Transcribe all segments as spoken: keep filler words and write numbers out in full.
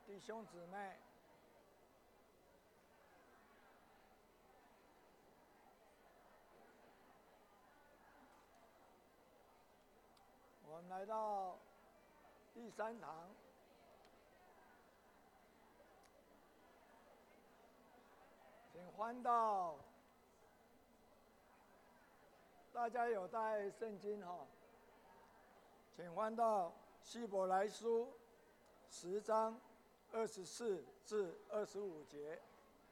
弟兄姊妹，我们来到第三堂，请翻到，大家有带圣经哈、哦？请翻到希伯来书十章二十四至二十五节。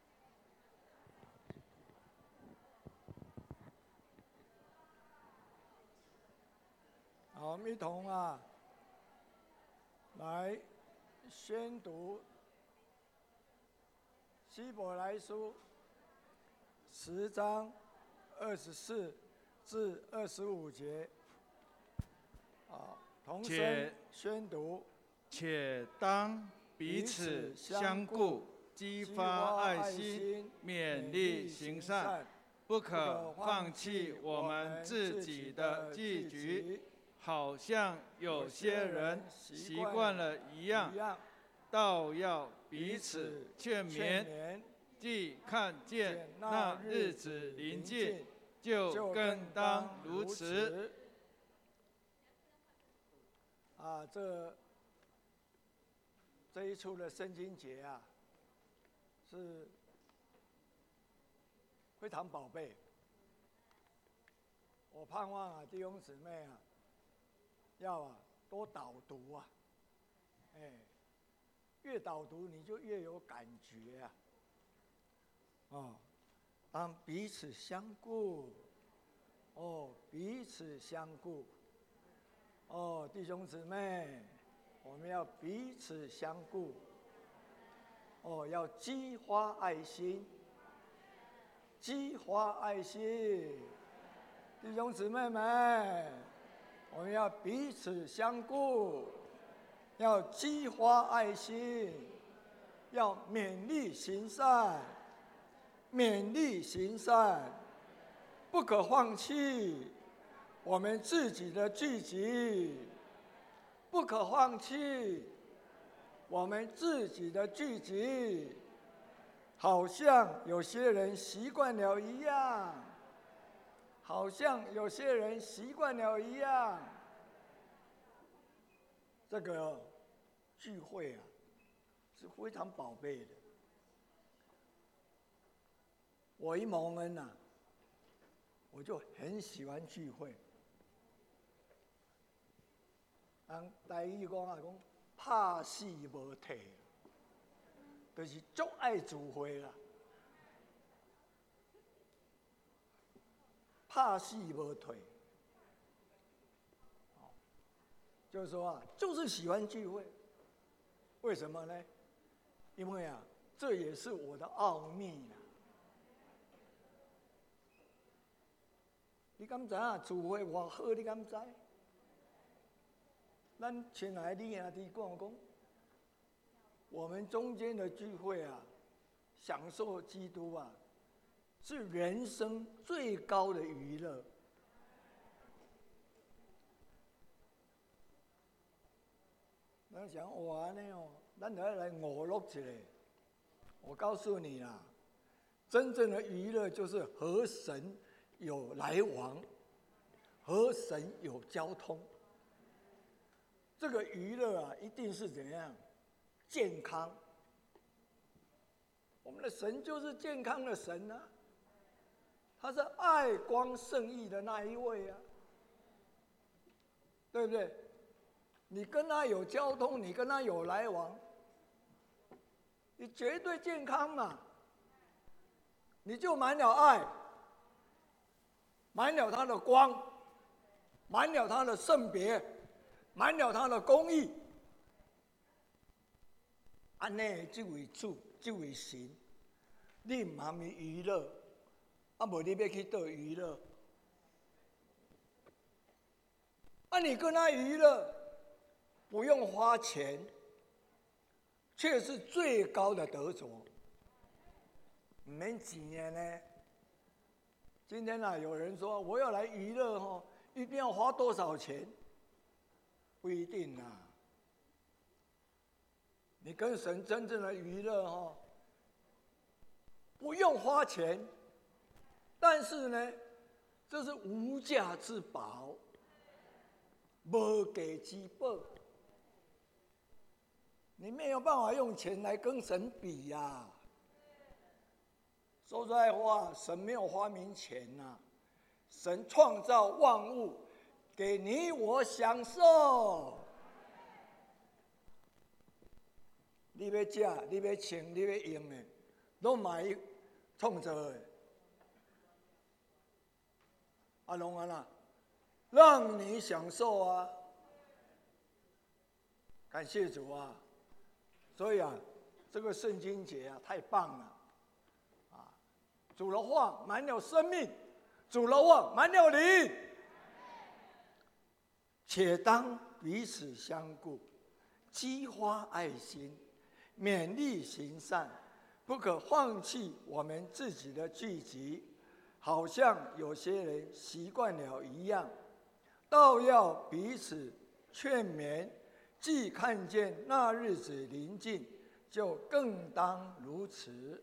好，我们一同啊，来宣读希伯来书十章二十四至二十五节。好，同声宣读。 且当彼此相顾，激发爱心，勉励行善，不可放弃我们自己的祭局，好像有些人习惯了一样，倒要彼此劝勉。既看见那日子临近，就更当如此。 啊，这这一处的圣经节啊，是非常宝贝。我盼望啊，弟兄姊妹啊，要啊多导读啊，哎，越导读你就越有感觉啊。哦，当彼此相顾，哦，彼此相顾，哦，弟兄姊妹。我们要彼此相顾，哦，要激发爱心，激发爱心，弟兄姊妹们，我们要彼此相顾，要激发爱心，要勉励行善，勉励行善，不可放弃我们自己的聚集。不可放弃我们自己的聚集，好像有些人习惯了一样，好像有些人习惯了一样。这个聚会啊，是非常宝贝的。我一蒙恩啊，我就很喜欢聚会。人台语讲啊，讲拍死无退，就是足爱聚会啦。拍死无退，就是说啊，就是喜欢聚会。为什么呢？因为啊，这也是我的奥秘啦。你敢知影聚会偌好？你敢知？咱亲爱的弟兄弟讲讲，我们中间的聚会啊，享受基督啊，是人生最高的娱乐。咱想哇呢哦，咱就要来娱乐一下。我告诉你啦，真正的娱乐就是和神有来往，和神有交通。这个娱乐啊，一定是怎样？健康。我们的神就是健康的神啊，他是爱光圣义的那一位啊，对不对？你跟他有交通，你跟他有来往，你绝对健康嘛，你就满了爱，满了他的光，满了他的圣别。满了他的公义，安尼这位主，这位神，你唔含伊娱乐，啊无你要去倒娱乐？啊，你跟他娱乐，不用花钱，却是最高的得着，唔免钱呢。今天啊，有人说我要来娱乐吼，一定要花多少钱？不一定啊， 你跟神真正的娱乐哈，不用花钱，但是呢，这是无价之宝，无价之宝。你没有办法用钱来跟神比呀、啊。说实在话，神没有发明钱呐、啊，神创造万物，给你我享受。你要吃，你要穿，你要用的，拢嘛伊创造的。啊，拢安啦，让你享受啊！感谢主啊！所以啊，这个圣经节啊，太棒了，啊，主的话满了生命，主的话满了灵，且当彼此相顾，激发爱心，勉励行善，不可放弃我们自己的聚集，好像有些人习惯了一样，倒要彼此劝勉。既看见那日子临近，就更当如此。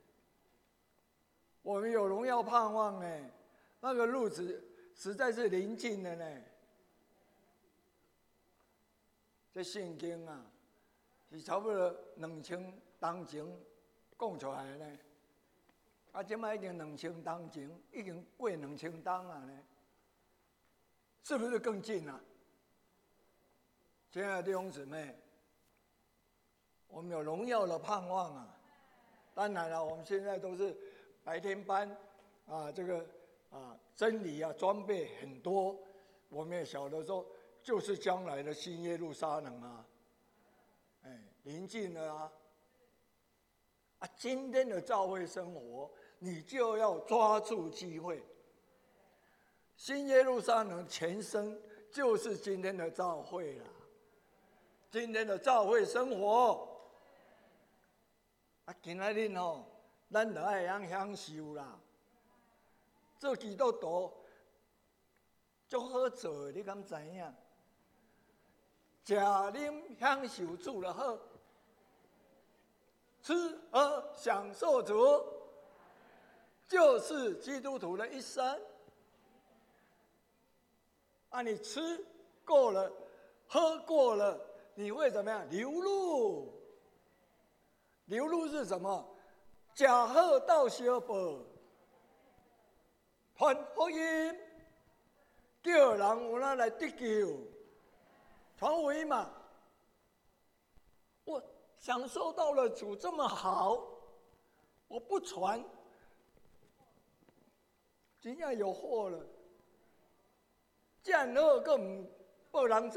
我们有荣耀盼望呢，那个日子实在是临近了呢。这圣经啊，是差不多两千当前讲出来的呢。啊，现在已经两千当前，已经过两千当了呢，是不是更近了？亲爱的弟兄姊妹，我们有荣耀的盼望啊！当然了，我们现在都是白天班啊，这个啊真理啊装备很多，我们也晓得说，就是将来的新耶路撒冷啊，哎，临近了啊！啊，今天的教会生活，你就要抓住机会。新耶路撒冷前身就是今天的教会了。今天的教会生活，啊，今仔日吼，咱就爱样享受啦。做基督徒，足好做的，你敢知影？食啉享受主就好，吃喝享受主，就是基督徒的一生。啊，你吃过了，喝过了。你会怎么样？流露，流露是什么？假贺道小报，传福音，叫人有哪来得救？传福音嘛。我享受到了主这么好，我不传，真正有祸了。战恶更不人知。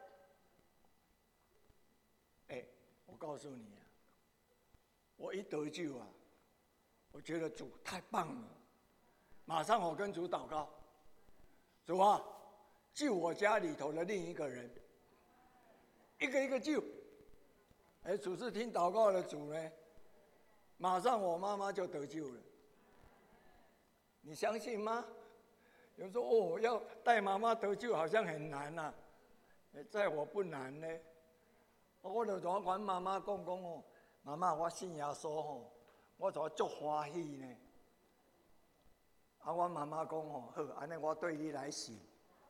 我告诉你啊，我一得救啊，我觉得主太棒了，马上我跟主祷告，主啊，救我家里头的另一个人，一个一个救。哎，主是听祷告的主呢，马上我妈妈就得救了，你相信吗？有人说哦，要带妈妈得救好像很难呐、啊，在我不难呢。我就同我阮妈妈讲讲哦，妈妈，我信耶稣吼，我就足欢喜呢。啊，阮妈妈讲吼，好，安尼我对你来信，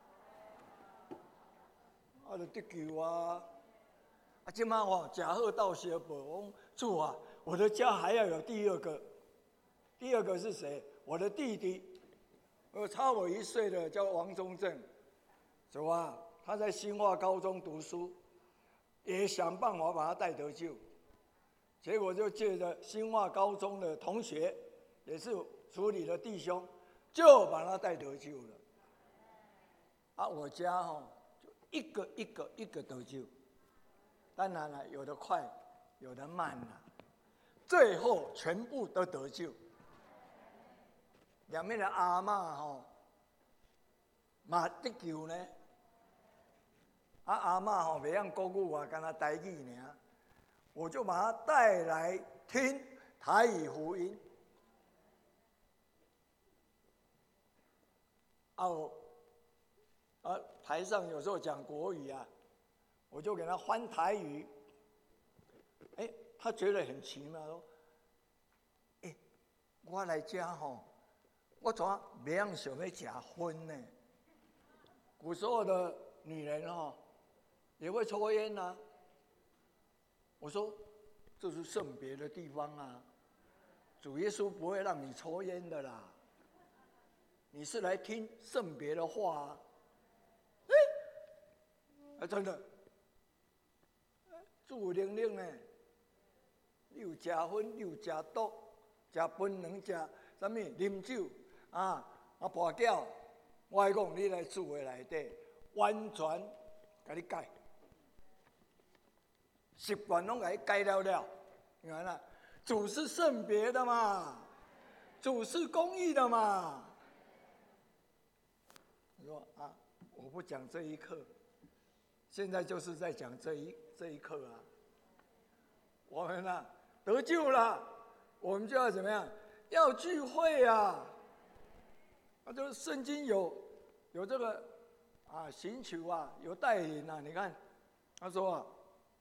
啊，就得救啊！啊，即摆吼，食好道小报，我讲主啊，我的家还要有第二个，第二个是谁？我的弟弟，呃，差我一岁的叫王宗正，主啊，他在新化高中读书。也想办法把他带得救，结果就借着新化高中的同学，也是处理的弟兄，就把他带得救了。啊，我家哈、哦、就一个一个一个得救，当然了，有的快，有的慢了，最后全部都得救。两边的阿嬷哈，嘛得救呢。啊，阿嬷吼袂晓国语啊，干那台语尔，我就把他带来听台语福音。啊，啊，台上有时候讲国语啊，我就给他翻台语。 哎，他觉得很奇妙，说：“哎，我来家吼，我怎没样想要结婚呢？古时候的女人哈，也会抽烟呐、啊。我说，这是圣别的地方啊，主耶稣不会让你抽烟的啦。你是来听圣别的话啊。哎，啊真的，自灵灵呢，你有吃薰，你有吃毒，吃槟榔，吃什么啉酒啊啊跋筊，我来讲，你来厝的内底，完全给你改。习惯拢给改了了，你看啦，主是圣别的嘛，主是公义的嘛。你说啊，我不讲这一课，现在就是在讲这一这一课啊。我们啊得救了，我们就要怎么样？要聚会啊！啊，就是圣经有有这个啊寻求啊，有带领啊。你看，他说啊。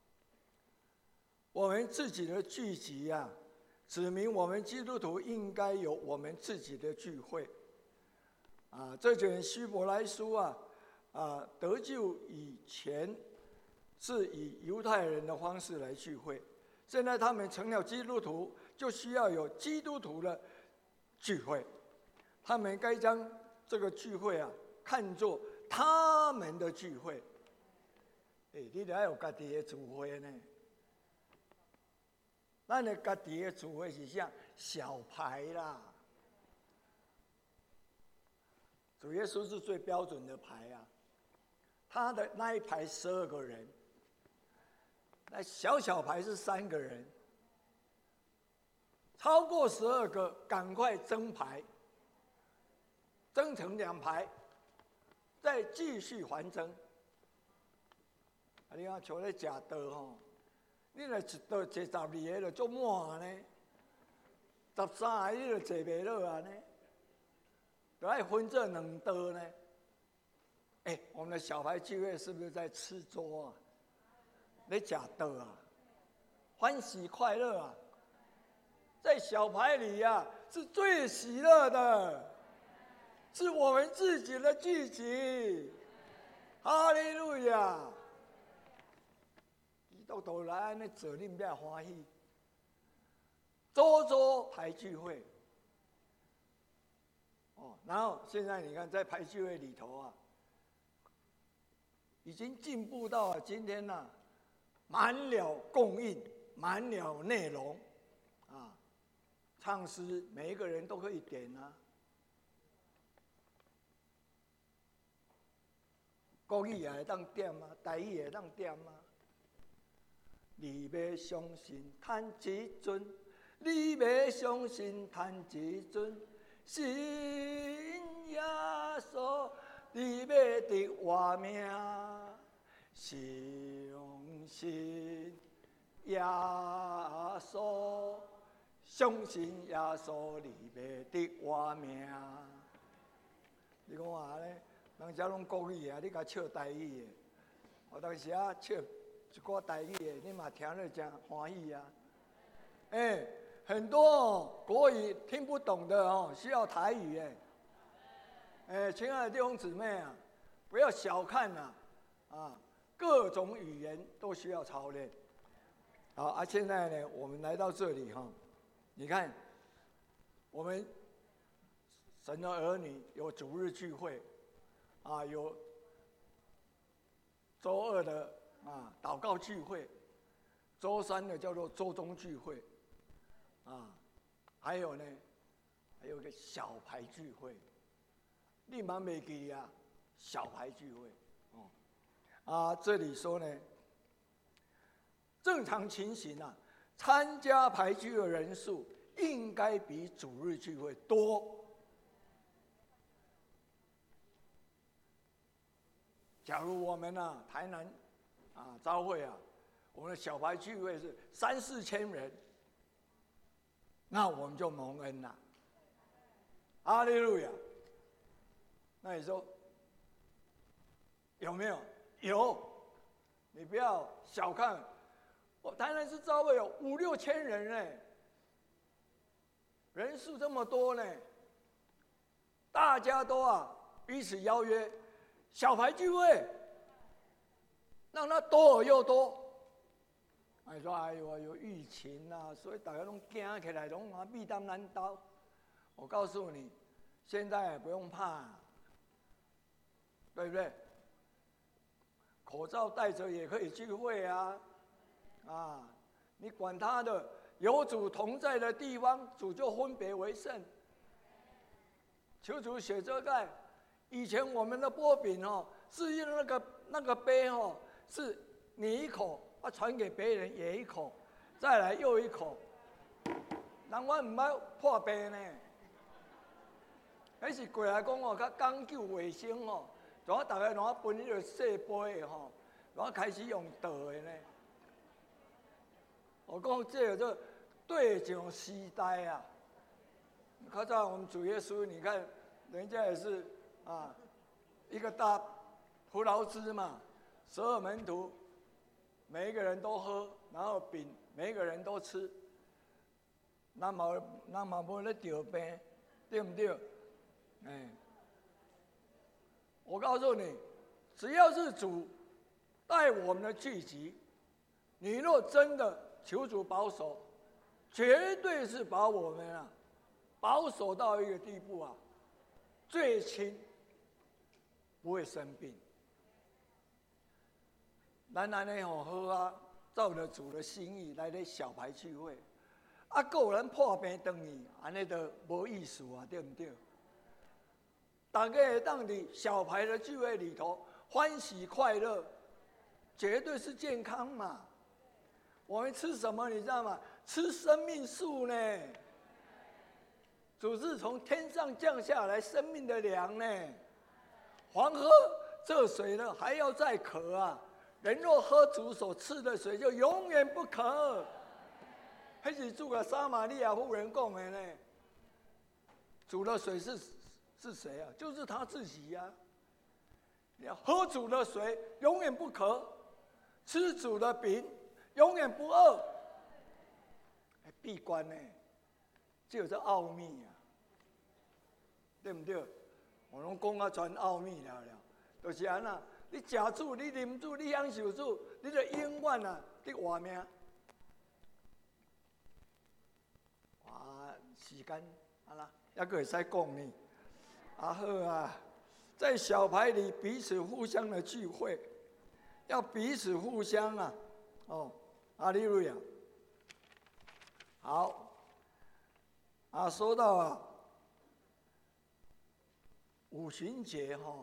我们自己的聚集啊，指明我们基督徒应该有我们自己的聚会。啊，这卷希伯来书啊，啊，得救以前是以犹太人的方式来聚会，现在他们成了基督徒，就需要有基督徒的聚会。他们该将这个聚会啊，看作他们的聚会。哎，你得要有自己的聚会呢。咱的家己的聚会是啥？小牌啦。主耶稣是最标准的牌啊，他的那一排十二个人，那小小牌是三个人，超过十二个赶快增牌，增成两排，再继续还增。啊，你看像咧食道吼。你若一道坐十二个就足满呢，十三个你就坐袂落啊呢，就要分这两道呢。哎、欸，我们的小牌聚会是不是在吃桌啊？在吃道啊，欢喜快乐啊，在小牌里啊是最喜乐的，是我们自己的聚集。哈利路亚！到头来安尼做，你不要欢喜。周周排聚会，哦，然后现在你看在排聚会里头啊，已经进步到了今天呢、啊，满了供应，满了内容，啊，唱诗每一个人都可以点啊，国语也会当点啊，台语也会当点啊。你要相信赚一尊，你要相信赚一尊，信耶稣，你要得活命。相信耶稣，相信耶稣，你要得活命。你讲话咧，人家拢国语啊，你甲唱台语的，有当时啊唱。一歌台语的，你嘛听了真欢喜啊！哎、欸，很多、哦、国语听不懂的哦，需要台语哎。哎、欸，亲爱的弟兄姊妹啊，不要小看呐、啊，啊，各种语言都需要操练。好啊，现在呢，我们来到这里哈，你看，我们神的儿女有主日聚会，啊，有周二的。啊，祷告聚会，周三的叫做周中聚会，啊，还有呢，还有一个小牌聚会，你蛮没记啊，小牌聚会，哦，啊，这里说呢，正常情形啊，参加牌聚的人数应该比主日聚会多。假如我们啊，台南。啊，朝会啊，我们的小牌聚会是三四千人，那我们就蒙恩了。哈利路亚！那你说有没有？有，你不要小看我台南市教会有五六千人呢，人数这么多呢，大家都啊彼此邀约小牌聚会，让它多而又多。哎说哎呦有疫情啊，所以大家都惊起来，拢啊避当难刀。我告诉你，现在也不用怕，对不对？口罩戴着也可以聚会啊，啊，你管他的，有主同在的地方，主就分别为圣。求主写这个，以前我们的波饼哦，是用那个那个杯哦，是你一口。啊，传给别人也一口，再来又一口，人我唔捌破杯呢。迄是过来讲哦，较讲究卫生哦，然后大家拢分迄个细杯的吼，然后开始用倒的呢。我讲这个就对上时代啊。较早我们主耶稣，你看人家也是啊，一个大葡萄汁嘛，十二门徒。每一个人都喝，然后饼每一个人都吃，那么那么不咧丢病，对不对？哎，我告诉你，只要是主带我们的聚集，你若真的求主保守，绝对是把我们啊保守到一个地步啊，最轻不会生病。咱安尼吼好啊，照着主的心意来咧小牌聚会，啊，还有人破病回去，安尼就无意思啊，对不对？大家会当伫小牌的聚会里头欢喜快乐，绝对是健康嘛。我们吃什么你知道吗？吃生命树呢。主是从天上降下来生命的粮呢。黄河这水呢还要再渴啊。人若喝主所赐的水，就永远不渴。那是主跟撒玛利亚妇人讲的呢。主的水是是谁啊？就是他自己呀、啊。你要喝主的水，永远不渴；吃主的饼，永远不饿。闭关呢，这有这奥秘啊，对不对？我拢讲啊，全奥秘了了，就是安那。你吃主，你啉主，你享受主，你就永远啊，你活命。哇，时间啊啦，还佫会使讲呢。啊好啊，在小牌里彼此互相的聚会，要彼此互相啊，哦，哈利路亚。好，啊，说到啊，五旬节哈。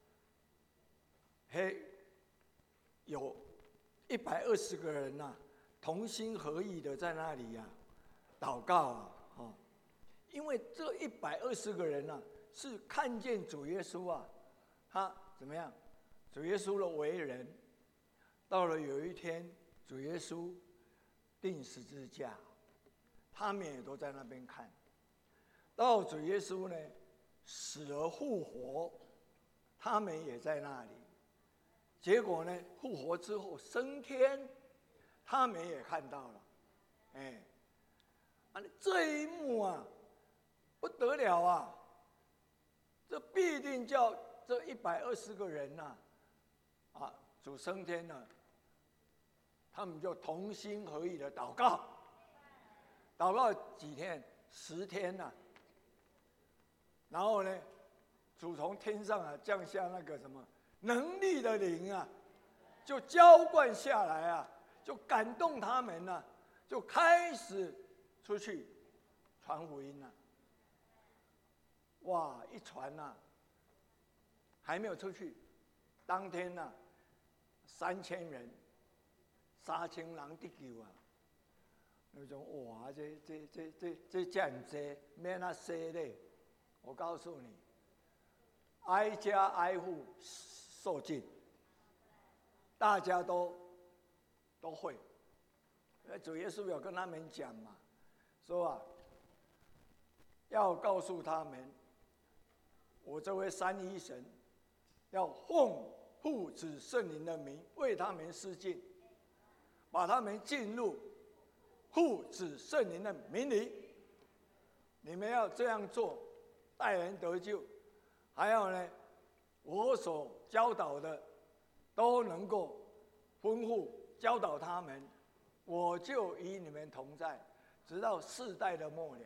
嘿，有一百二十个人呐、啊，同心合意的在那里呀、啊，祷告啊，哦，因为这一百二十个人呐、啊，是看见主耶稣啊，他怎么样？主耶稣的为人，到了有一天，主耶稣钉十字架，他们也都在那边看。到主耶稣呢，死而复活，他们也在那里。结果呢，复活之后升天，他们也看到了，哎，啊，这一幕啊，不得了啊！这必定叫这一百二十个人呐、啊，啊，主升天了，他们就同心合意的祷告，祷告几天？十天呐、啊。然后呢，主从天上啊降下那个什么？能力的灵啊，就浇灌下来啊，就感动他们啊，就开始出去传福音了、啊。哇，一传呐、啊，还没有出去，当天呐、啊，三千人，三千人得救啊！那种哇，这这这这这这样多，免那说嘞。我告诉你，挨家挨户。受尽，大家都都会。主耶稣有跟他们讲嘛，说啊，要告诉他们，我这位三一神要奉父子圣灵的名为他们施浸。 把他们进入父子圣灵的名里。你们要这样做，带人得救。还有呢，我所教导的，都能够吩咐教导他们，我就与你们同在，直到世代的末了。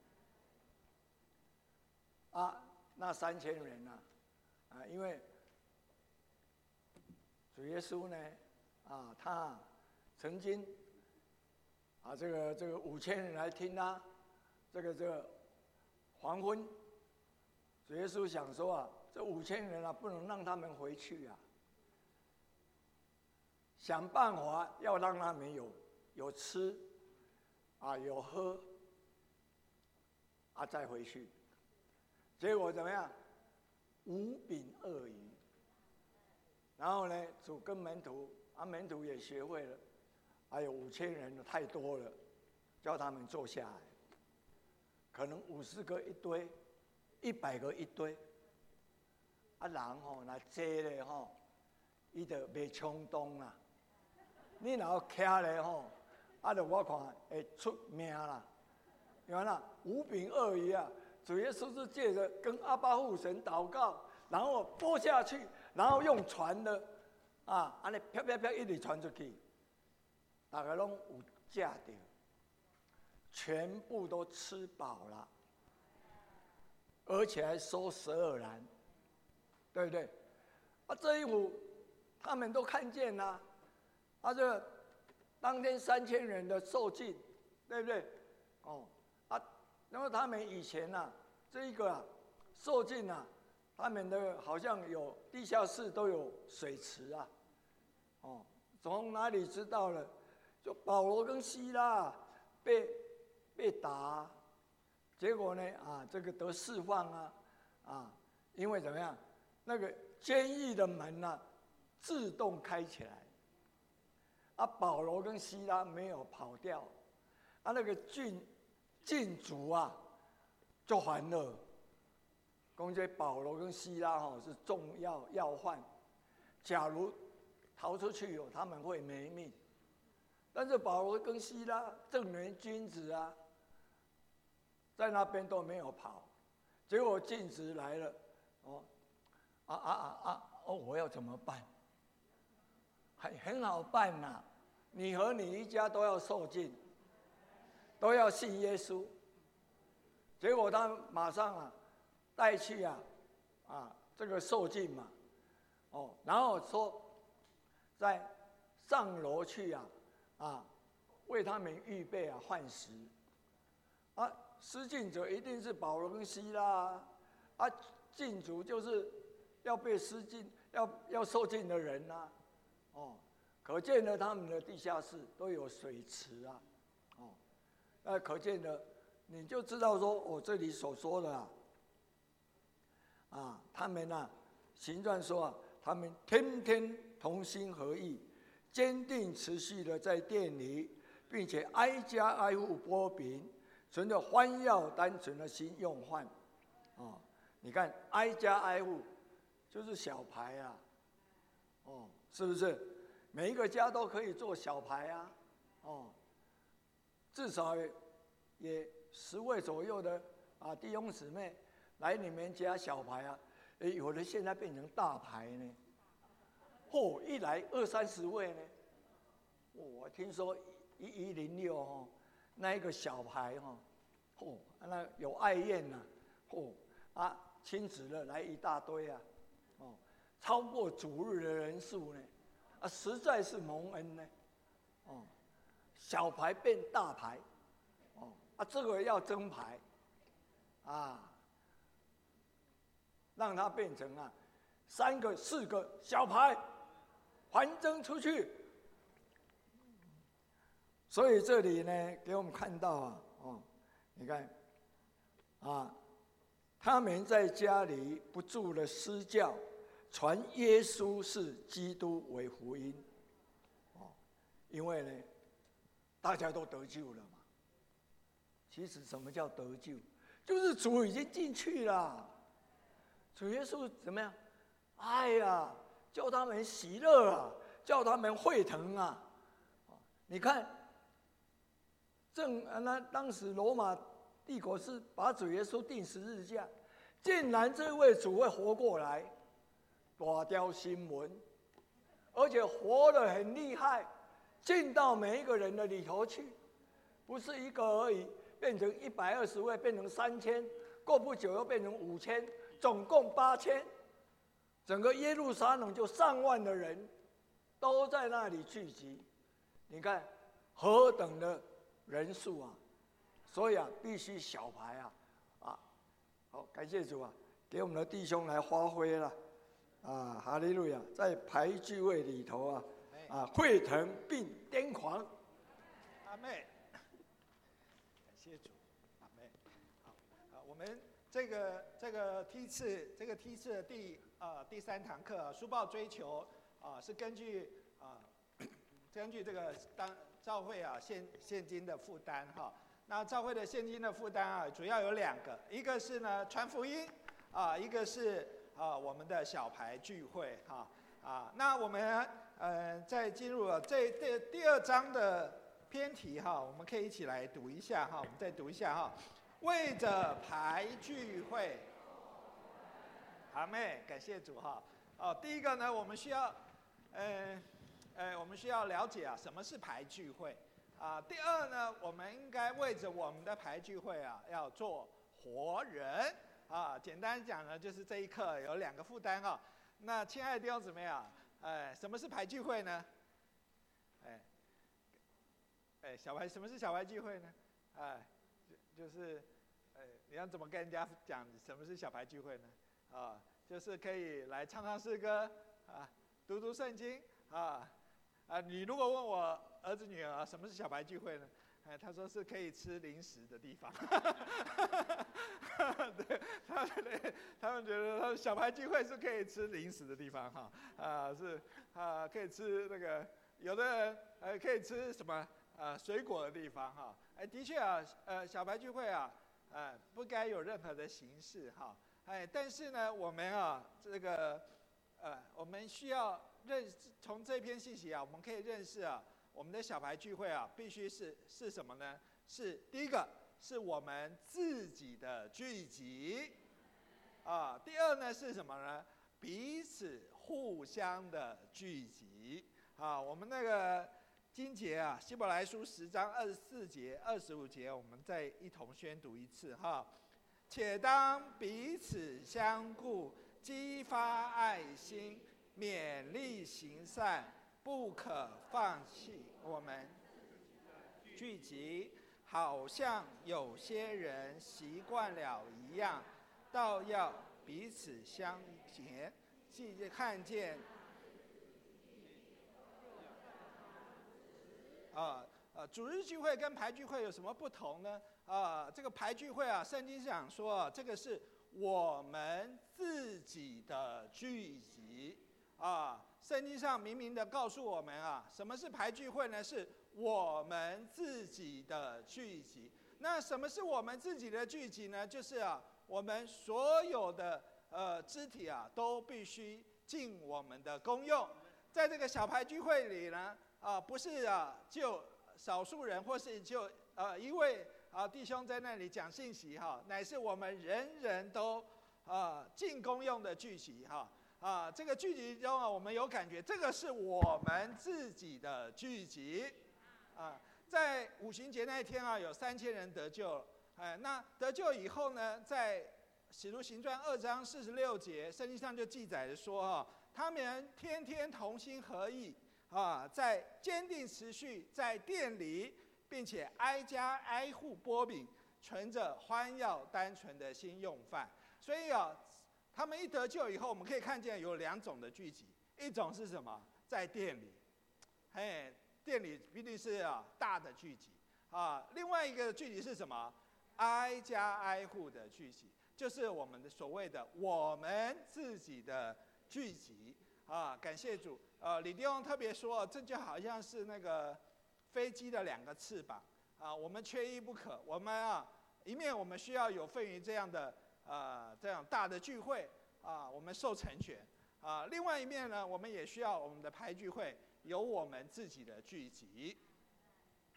啊，那三千人呢、啊？啊，因为主耶稣呢，啊，他曾经啊，这个这个五千人来听他，这个这个黄昏，主耶稣想说啊，这五千人啊，不能让他们回去啊，想办法要让他们有有吃，啊，有喝，啊，再回去。结果怎么样？五饼二鱼。然后呢，主跟门徒，啊，门徒也学会了，还有五千人的太多了，叫他们坐下来。可能五十个一堆，一百个一堆。啊，人吼那坐咧吼，伊就袂冲动啦。你若徛咧吼，啊，就我看会出名啦。因为那五饼二鱼啊。主耶稣是借着跟阿爸父神祷告，然后拨下去，然后用传的，啊，安尼飘飘飘一直传出去，大家拢有食到，全部都吃饱了，而且还收十二篮，对不对？啊，这一幕他们都看见了，啊，这当天三千人的受尽，对不对？哦。然后他们以前呐、啊，这一个啊，受尽啊，他们的好像有地下室都有水池啊，哦，从哪里知道了？就保罗跟希拉被被打，结果呢啊，这个得释放啊，啊，因为怎么样？那个监狱的门呐、啊，自动开起来，啊，保罗跟希拉没有跑掉，啊，那个郡。禁足啊，就还了。讲这保罗跟希拉哈是重要要犯，假如逃出去哦，他们会没命。但是保罗跟希拉正人君子啊，在那边都没有跑，结果禁止来了，哦，啊啊啊啊，哦，我要怎么办？很很好办呐、啊，你和你一家都要受禁。都要信耶稣，结果他马上啊带去啊啊这个受禁嘛，哦，然后说在上楼去啊啊为他们预备啊饭食，啊施禁者一定是保罗跟希拉啊，啊禁足就是要被施禁要要受禁的人呐、啊，哦，可见呢他们的地下室都有水池啊。那可见的，你就知道说，我这里所说的啊，啊，他们啊，行传说啊，他们天天同心合意，坚定持续的在店里，并且挨家挨户拨饼，存着欢耀单纯的心用饭，啊，你看挨家挨户，就是小牌啊，哦，是不是？每一个家都可以做小牌啊，哦。至少也十位左右的啊弟兄姊妹来你们家小牌啊，诶，有的现在变成大牌呢，嚯、哦，一来二三十位呢，我、哦、听说一一零六哦，那一个小牌哈、哦，嚯、哦，那有爱宴呐、啊，嚯、哦，啊亲子的来一大堆啊，哦，超过主日的人数呢，啊实在是蒙恩呢，哦。小牌变大牌，哦啊，这个要增牌，啊，让它变成啊三个四个小牌，还增出去。所以这里呢，给我们看到啊，哦，你看，啊，他们在家里不住的施教，传耶稣是基督为福音，哦，因为呢。大家都得救了嘛？其实什么叫得救？就是主已经进去了。主耶稣怎么样？哎呀，叫他们喜乐啊，叫他们会腾啊。 你看，正那当时罗马帝国是把主耶稣钉十字架，竟然这位主会活过来，大条新闻，而且活得很厉害，进到每一个人的里头去，不是一个而已，变成一百二十位，变成三千，过不久又变成五千，总共八千，整个耶路撒冷就上万的人都在那里聚集，你看何等的人数啊！所以啊，必须小牌啊，啊，好，感谢主啊，给我们的弟兄来发挥了，啊，哈利路亚，在牌聚会里头啊，啊，沸腾并癫狂。 阿妹，感谢主，阿妹，好，啊，我们这个这个梯次，这个梯次的第啊第三堂课啊，书报追求啊，是根据啊根据这个当教会啊现现今的负担哈。那教会的现金的负担啊，主要有两个，一个是呢传福音啊，一个是啊我们的小牌聚会哈啊。那我们呃在进入了这第第二章的篇题哈，我们可以一起来读一下哈，我们再读一下哈。为着牌聚会，阿妹，感谢主哈。哦，第一个呢，我们需要呃呃我们需要了解啊，什么是牌聚会。啊，第二呢，我们应该为着我们的牌聚会啊，要做活人啊。简单讲呢，就是这一课有两个负担哈。那亲爱的弟兄姊妹啊，哎，什么是牌聚会呢？哎，哎，小牌什么是小牌聚会呢？哎，就就是，哎，你要怎么跟人家讲什么是小牌聚会呢？啊，就是可以来唱唱诗歌啊，读读圣经啊。啊，你如果问我儿子女儿什么是小牌聚会呢？哎，他说是可以吃零食的地方。对，他们他们觉得他小牌聚会是可以吃零食的地方哈，啊是啊可以吃那个有的人呃可以吃什么呃水果的地方哈，哎的确啊呃小牌聚会啊呃不该有任何的形式哈，哎但是呢我们啊这个呃我们需要认识从这篇信息啊我们可以认识啊。我们的小牌聚会啊，必须是是什么呢？是第一个，是我们自己的聚集，啊，第二呢是什么呢？彼此互相的聚集，啊，我们那个经节啊，希伯来书十章二十四节、二十五节，我们再一同宣读一次哈。且当彼此相顾，激发爱心，勉励行善。不可放弃我们聚集，好像有些人习惯了一样，倒要彼此相结，既看见啊呃主日聚会跟牌聚会有什么不同呢？啊、呃，这个牌聚会啊，圣经讲说，这个是我们自己的聚集啊。圣经上明明的告诉我们啊，什么是牌聚会呢？是我们自己的聚集。那什么是我们自己的聚集呢？就是啊，我们所有的呃肢体啊，都必须尽我们的功用。在这个小牌聚会里呢，啊，不是啊，就少数人或是就呃一位啊弟兄在那里讲信息哈，乃是我们人人都啊尽功用的聚集哈。啊，这个聚集中啊，我们有感觉，这个是我们自己的聚集，啊，在五旬节那一天啊，有三千人得救，哎，那得救以后呢，在使徒行传二章四十六节，圣经上就记载着说啊，他们天天同心合意啊，在坚定持续在店里，并且挨家挨户拨饼，存着欢要单纯的心用饭，所以啊。他们一得救以后，我们可以看见有两种的聚集，一种是什么？在店里，哎，店里必定是啊大的聚集啊。另外一个聚集是什么？挨家挨户的聚集，就是我们的所谓的我们自己的聚集啊。感谢主，呃，李弟兄特别说，这就好像是那个飞机的两个翅膀啊，我们缺一不可。我们啊，一面我们需要有份于这样的。呃，这样大的聚会啊，我们受成全啊。另外一面呢，我们也需要我们的牌聚会有我们自己的聚集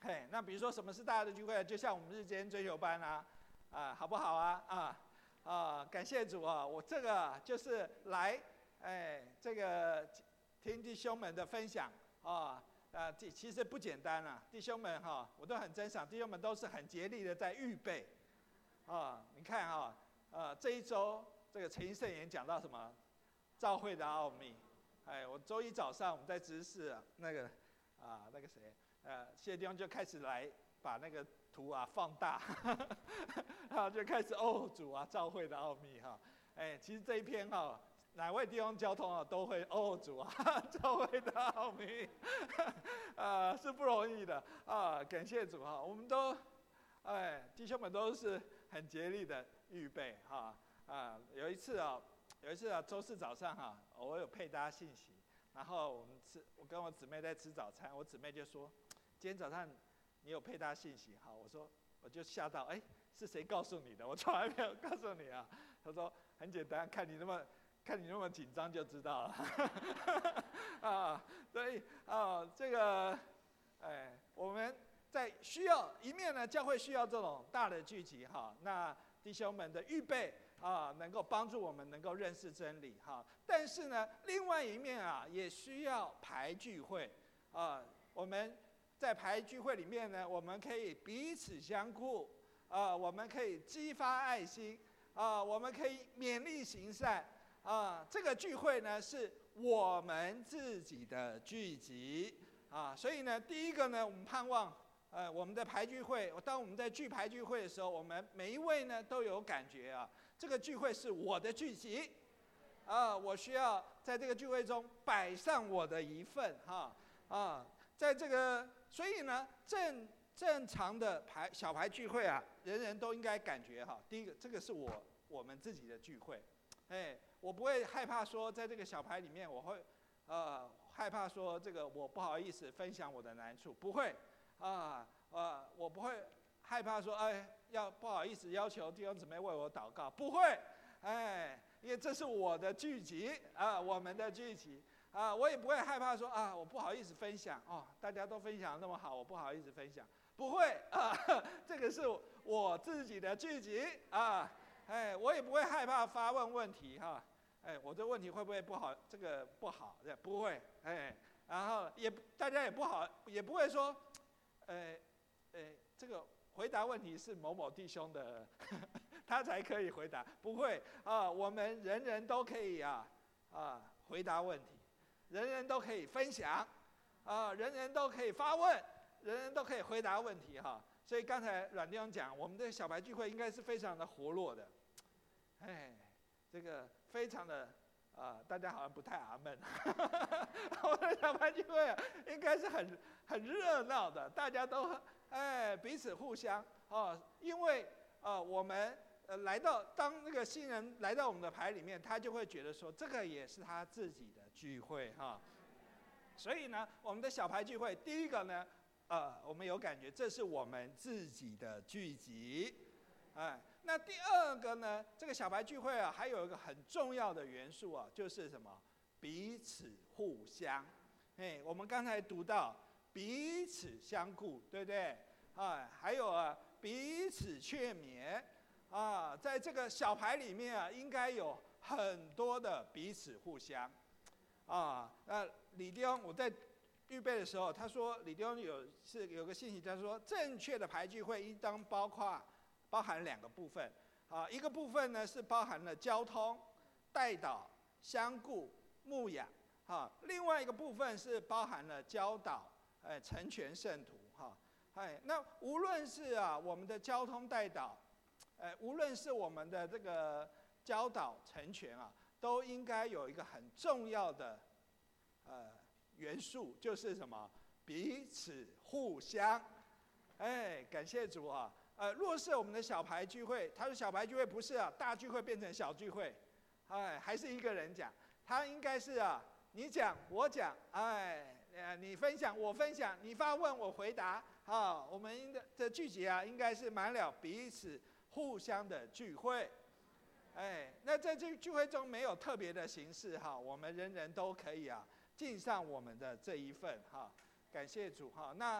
嘿，那比如说什么是大的聚会？就像我们日间追求班啊，啊，好不好啊？啊啊，感谢主啊！我这个就是来，哎，这个听弟兄们的分享啊，啊，其实不简单啊，弟兄们哈、啊，我都很珍赏，弟兄们都是很竭力的在预备，啊，你看啊，呃，这一周这个陈一圣言讲到什么？召会的奥秘，哎，我周一早上我们在执事、啊、那个啊那个谁。呃，谢弟兄就开始来把那个图啊放大，然后就开始哦主啊，召会的奥秘哈，哎，其实这一篇哈、啊，哪位弟兄交通啊都会哦主啊，召会的奥秘，啊是不容易的啊，感谢主哈，我们都，哎，弟兄们都是很竭力的预备哈，啊，有一次啊，有一次啊，周四早上哈、啊，我有配搭信息，然后我们吃，我跟我姊妹在吃早餐，我姊妹就说。今天早上你有配搭信息，好，我说我就吓到，哎，是谁告诉你的？我从来没有告诉你啊。他说很简单，看你那么看你那么紧张就知道了。啊，所以啊，这个，哎，我们在需要一面呢，教会需要这种大的聚集哈，那弟兄们的预备啊，能够帮助我们能够认识真理哈。但是呢，另外一面啊，也需要排聚会啊，我们。在排聚会里面呢，我们可以彼此相顾，啊、呃，我们可以激发爱心，啊、呃，我们可以勉励行善，啊、呃，这个聚会呢是我们自己的聚集，啊，所以呢，第一个呢，我们盼望，呃，我们的排聚会，当我们在聚排聚会的时候，我们每一位呢都有感觉啊，这个聚会是我的聚集，啊、呃，我需要在这个聚会中摆上我的一份，哈，啊，在这个。所以呢，正正常的排小排聚会啊，人人都应该感觉哈。第一个，这个是我我们自己的聚会，哎，我不会害怕说，在这个小排里面，我会呃害怕说这个我不好意思分享我的难处，不会啊呃，我不会害怕说，哎，要不好意思要求弟兄姊妹为我祷告，不会，哎，因为这是我的聚集啊，我们的聚集。啊，我也不会害怕说啊，我不好意思分享哦，大家都分享那么好，我不好意思分享，不会啊，这个是我自己的聚集啊，哎，我也不会害怕发问问题哈、啊，哎，我这问题会不会不好？这个不好，不会，哎，然后也大家也不好，也不会说，呃，呃，这个回答问题是某某弟兄的，他才可以回答，不会啊，我们人人都可以啊啊回答问题。人人都可以分享，啊，人人都可以发问，人人都可以回答问题哈。所以刚才阮弟兄讲，我们的小白聚会应该是非常的活络的，哎，这个非常的啊、呃，大家好像不太阿们。我们的小白聚会、啊、应该是很很热闹的，大家都哎彼此互相哦，因为呃我们。呃，来到当那个新人来到我们的排里面，他就会觉得说，这个也是他自己的聚会哈。所以呢，我们的小排聚会，第一个呢，呃，我们有感觉，这是我们自己的聚集，哎，那第二个呢，这个小排聚会啊，还有一个很重要的元素啊，就是什么？彼此互相。哎，我们刚才读到彼此相顾，对不对？啊，还有啊，彼此劝勉。啊，在这个小排里面啊，应该有很多的彼此互相，啊，那李弟兄我在预备的时候，他说李弟兄有是有个信息，他说正确的排聚会应当包括包含两个部分，啊，一个部分呢是包含了交通、代祷、相顾、牧养，啊，另外一个部分是包含了教导，哎，成全圣徒，哈，哎，那无论是啊我们的交通代祷。呃，无论是我们的这个教导成全啊，都应该有一个很重要的呃元素，就是什么？彼此互相。哎，感谢主啊！呃，若是我们的小排聚会，他的小排聚会不是啊大聚会变成小聚会，哎，还是一个人讲，他应该是啊你讲我讲，哎，呃你分享我分享，你发问我回答，啊，我们的这聚集啊，应该是满了彼此。互相的聚会，哎，那在这聚会中没有特别的形式哈，我们人人都可以啊尽上我们的这一份哈，感谢主哈。那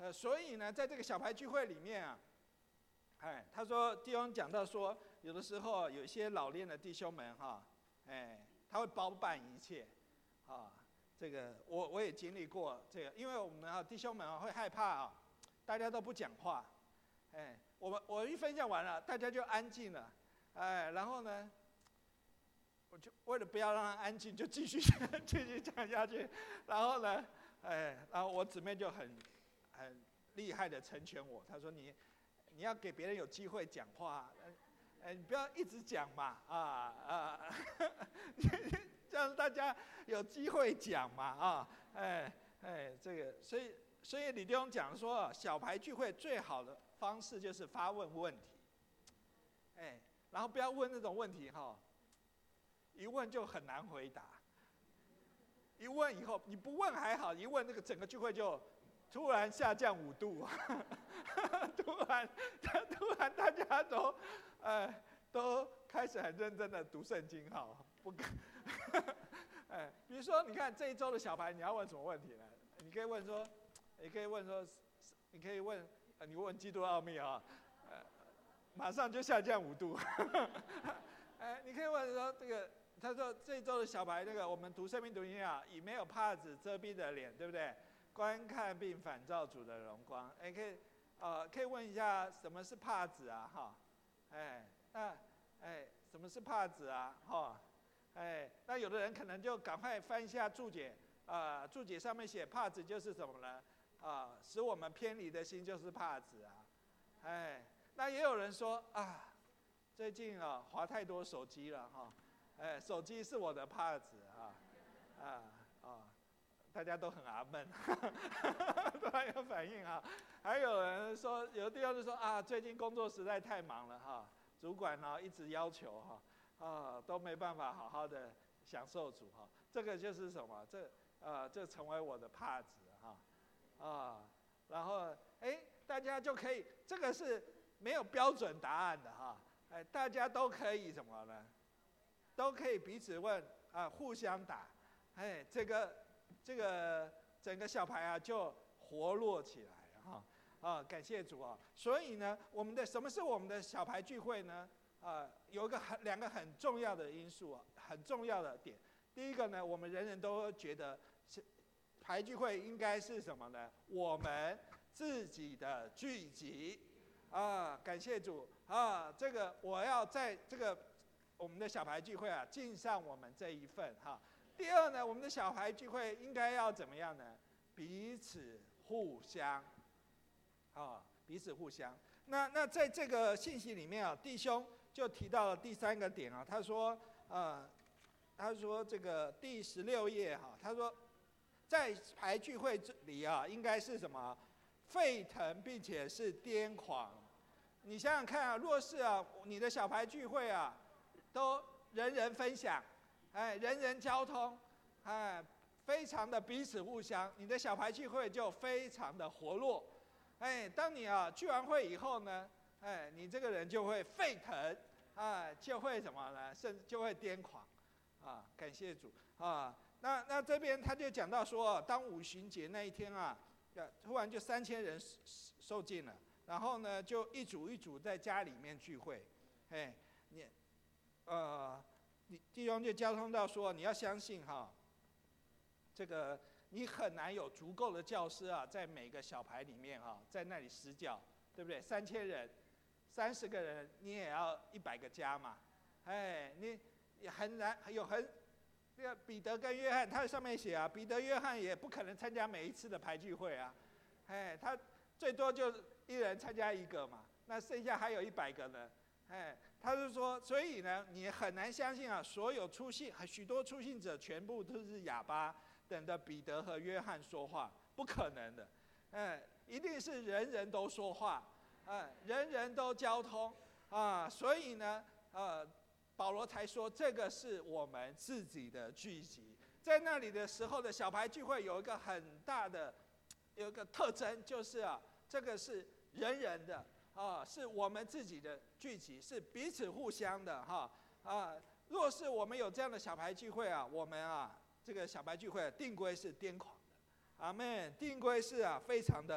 呃，所以呢，在这个小牌聚会里面啊，哎，他说弟兄讲到说，有的时候有一些老练的弟兄们哈，哎，他会包办一切，啊，这个我我也经历过这个，因为我们啊弟兄们啊会害怕啊，大家都不讲话，哎，我们我一分享完了，大家就安静了，哎，然后呢，我就为了不要让他安静，就继续继续讲下去，然后呢，哎，然后我姊妹就很很厉害的成全我，她说你你要给别人有机会讲话，哎，你不要一直讲嘛，啊啊，这样大家有机会讲嘛，啊，哎哎，这个，所以所以李弟兄讲说，小牌聚会最好的方式就是发问问题，哎，然后不要问那种问题哈，一问就很难回答，一问以后你不问还好，一问那个整个聚会就突然下降五度，突然突然大家都呃都开始很认真的读圣经哈，不敢，哎，比如说你看这一周的小牌，你要问什么问题呢？你可以问说，你可以问说，你可以问，呃、你问基督奥秘啊，呃，马上就下降五度，哎，你可以问说这个，他说这一周的小牌那个我们读生命读音啊，以没有帕子遮蔽的脸，对不对？观看并反照主的荣光，哎，可以，呃，可以问一下什么是帕子啊？哈，哎，那，哎，什么是帕子啊？哈，哎，那有的人可能就赶快翻一下注解，啊、呃，注解上面写帕子就是什么呢？啊、呃，使我们偏离的心就是帕子啊，哎，那也有人说啊，最近啊滑太多手机了哈，哎，手机是我的帕子啊，啊啊。大家都很阿闷，都很有反应啊。还有人说，有的地方就说啊，最近工作实在太忙了哈，主管呢、啊、一直要求哈，啊都没办法好好的享受主哈。这个就是什么？这呃，这成为我的帕子哈，啊，然后哎，大家就可以，这个是没有标准答案的哈，哎，大家都可以什么呢？都可以彼此问啊，互相打，哎，这个。这个整个小牌啊就活络起来了哈，啊，感谢主啊！所以呢，我们的什么是我们的小牌聚会呢？啊，有一个很两个很重要的因素啊，很重要的点。第一个呢，我们人人都觉得是牌聚会应该是什么呢？我们自己的聚集啊，感谢主啊！这个我要在这个我们的小牌聚会啊，尽上我们这一份哈。第二呢，我们的小孩聚会应该要怎么样呢？彼此互相，啊，彼此互相。那那在这个信息里面啊，弟兄就提到了第三个点啊，他说，呃，他说这个第十六页哈、啊，他说，在牌聚会这里啊，应该是什么？沸腾并且是癫狂。你想想看啊，若是啊，你的小牌聚会啊，都人人分享。哎，人人交通，哎，非常的彼此互相，你的小牌聚会就非常的活络。哎，当你啊聚完会以后呢，哎，你这个人就会沸腾，哎，就会什么呢？甚至就会癫狂，啊，感谢主啊。那那这边他就讲到说，当五旬节那一天啊，突然就三千人受尽了，然后呢就一组一组在家里面聚会，哎，你，呃。弟兄就交通到说，你要相信哈，这个你很难有足够的教师啊，在每个小牌里面哈，在那里施教，对不对？三千人，三十个人，你也要一百个家嘛，哎，你也很难有很，那个彼得跟约翰，他上面写啊，彼得、约翰也不可能参加每一次的牌聚会啊，哎，他最多就一人参加一个嘛，那剩下还有一百个呢。哎，他就说，所以呢，你很难相信啊，所有出信许多出信者全部都是哑巴，等着彼得和约翰说话，不可能的，哎，一定是人人都说话，哎，人人都交通啊，所以呢，呃，保罗才说这个是我们自己的聚集，在那里的时候的小牌聚会有一个很大的，有一个特征就是啊，这个是人人的。啊，是我们自己的聚集，是彼此互相的哈啊。若是我们有这样的小牌聚会啊，我们啊这个小牌聚会、啊、定规是癫狂的，阿们，定规是啊非常的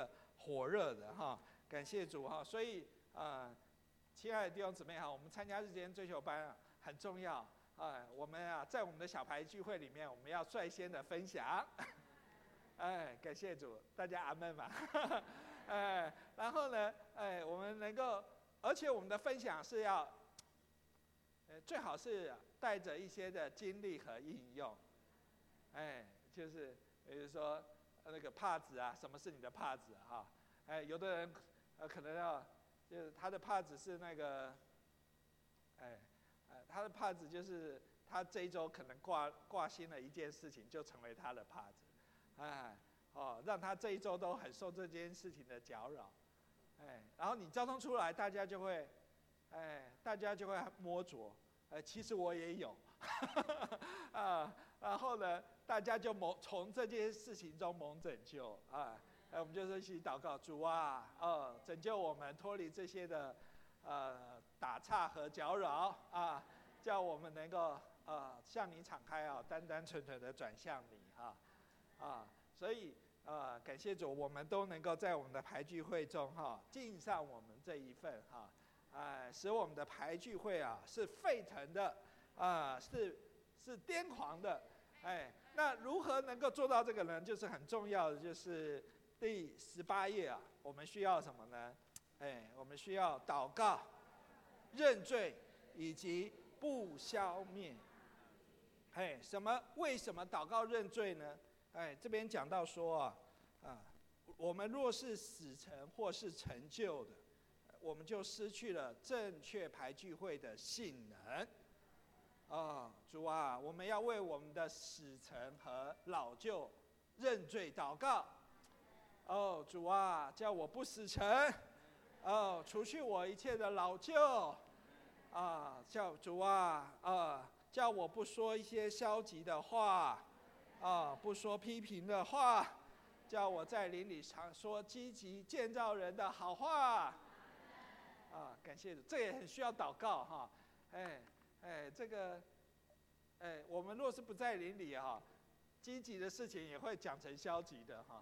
火热的哈，感谢主哈。所以啊、呃，亲爱的弟兄姊妹哈，我们参加日间追求班啊很重要啊、呃。我们啊在我们的小牌聚会里面，我们要率先的分享。哎，感谢主，大家阿们吧。哎，然后呢，哎，我们能够，而且我们的分享是要，呃，最好是带着一些的经历和应用。哎，就是比如说那个帕子啊，什么是你的帕子哈、啊？哎，有的人呃可能要，就是他的帕子是那个，哎，呃，他的帕子就是他这一周可能挂挂心了一件事情，就成为他的帕子。哎，哦，让他这一周都很受这件事情的搅扰，哎，然后你交通出来，大家就会，哎，大家就会摸着，哎，其实我也有，啊，然后呢，大家就蒙从这件事情中蒙拯救啊，哎，我们就是一起祷告，主啊，呃，拯救我们脱离这些的，呃，打岔和搅扰啊，叫我们能够呃向你敞开啊，单单纯纯的转向你哈。啊，所以呃，感谢主，我们都能够在我们的牌聚会中哈，尽上我们这一份哈，呃，使我们的牌聚会啊是沸腾的，啊、呃，是是癫狂的，哎，那如何能够做到这个呢？就是很重要的，就是第十八页啊，我们需要什么呢？哎，我们需要祷告、认罪以及不消灭。哎，什么？为什么祷告认罪呢？哎，这边讲到说啊，啊，我们若是死成或是成就的，我们就失去了正确牌聚会的性能。啊，主啊，我们要为我们的死成和老旧认罪祷告。哦，主啊，叫我不死成，哦，除去我一切的老旧。啊，叫主啊，啊，叫我不说一些消极的话。啊，不说批评的话，叫我在灵里常说积极建造人的好话。啊，感谢主，这也很需要祷告哈。哎哎，这个，哎，我们若是不在灵里哈，积极的事情也会讲成消极的哈。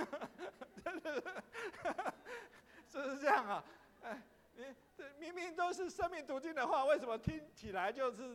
是不是这样啊？哎，你这明明都是生命读经的话，为什么听起来就是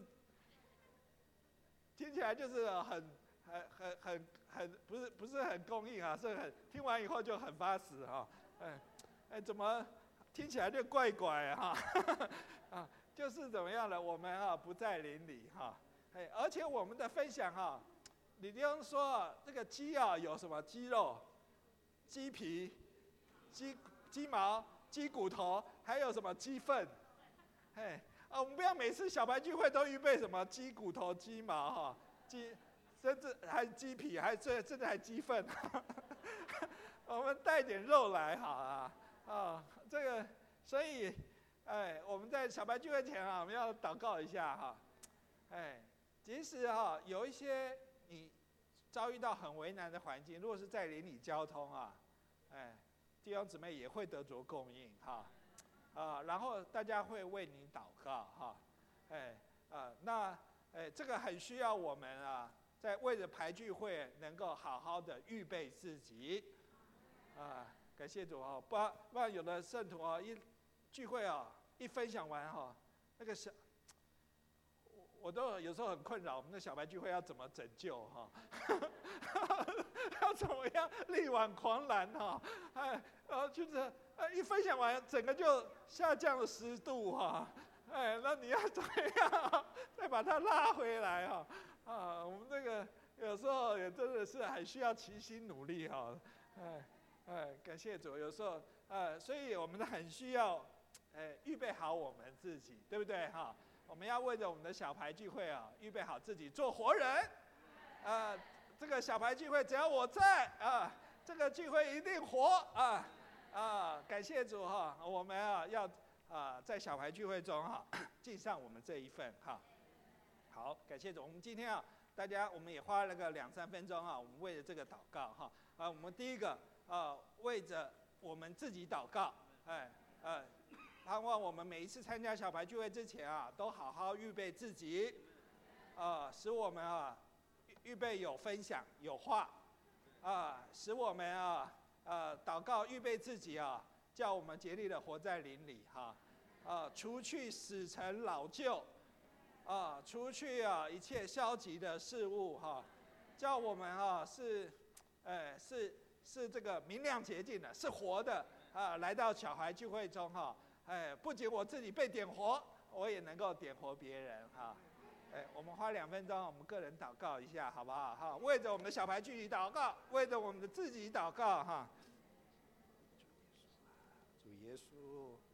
听起来就是很？很很很很不是不是很供应啊，是很听完以后就很发死哈，哎哎怎么听起来就怪怪哈，啊就是怎么样了？我们啊不在灵里哈，哎而且我们的分享哈，你不用说这个鸡啊有什么鸡肉、鸡皮、鸡鸡毛、鸡骨头，还有什么鸡粪，哎啊我们不要每次小牌聚会都预备什么鸡骨头、鸡毛哈，鸡。甚至还鸡皮，还这甚至还鸡粪，我们带点肉来好啊啊！这个，所以，哎，我们在小白聚会前啊，我们要祷告一下哈，哎，即使哈有一些你遭遇到很为难的环境，如果是在邻里交通啊，哎，弟兄姊妹也会得着供应哈，啊，然后大家会为你祷告哈，哎啊，那哎这个很需要我们啊。在为了牌聚会能够好好的预备自己，啊，感谢主啊！不然不然有的圣徒啊，一聚会啊，一分享完哈，那个小，我都有时候很困扰，我们的小牌聚会要怎么拯救哈？要怎么样力挽狂澜哈？哎，然后就是一分享完，整个就下降了十度哈，哎，那你要怎么样再把它拉回来哈？啊，我们这个有时候也真的是很需要齐心努力哈，哎哎，感谢主，有时候呃，所以我们很需要，哎，预备好我们自己，对不对哈？我们要为着我们的小牌聚会啊，预备好自己做活人，啊，这个小牌聚会只要我在啊，这个聚会一定活啊啊，感谢主哈，我们啊要啊在小牌聚会中哈尽上我们这一份哈。好，感谢主。我们今天啊，大家我们也花了个两三分钟啊，我们为了这个祷告哈啊，我们第一个啊，为着我们自己祷告，哎呃，盼望我们每一次参加小牌聚会之前啊，都好好预备自己，啊，使我们啊预备有分享有话，啊，使我们啊呃，祷告预备自己啊，叫我们竭力的活在灵里哈，啊，除去死尘老旧，啊，除去啊一切消极的事物哈，叫我们啊是，呃是是这个明亮洁净的，是活的啊，来到小孩聚会中哈，哎，不仅我自己被点活，我也能够点活别人哈。哎，我们花两分钟，我们个人祷告一下，好不好？哈，为着我们的小牌聚集祷告，为着我们的自己祷告，哈。主耶稣。